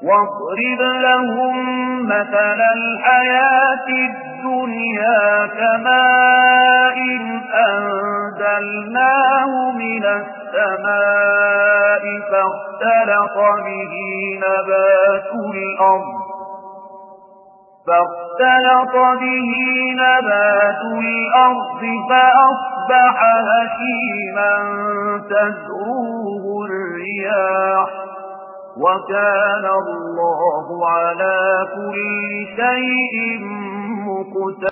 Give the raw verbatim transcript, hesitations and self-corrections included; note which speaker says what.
Speaker 1: واضرب لهم مثل الحياة الدنيا كماء أنزلناه من السماء فاختلط به نبات الأرض فاختلط به نبات الأرض فأصبح هشيما تذروه الرياح وكان الله على كل شيء مقتدرا.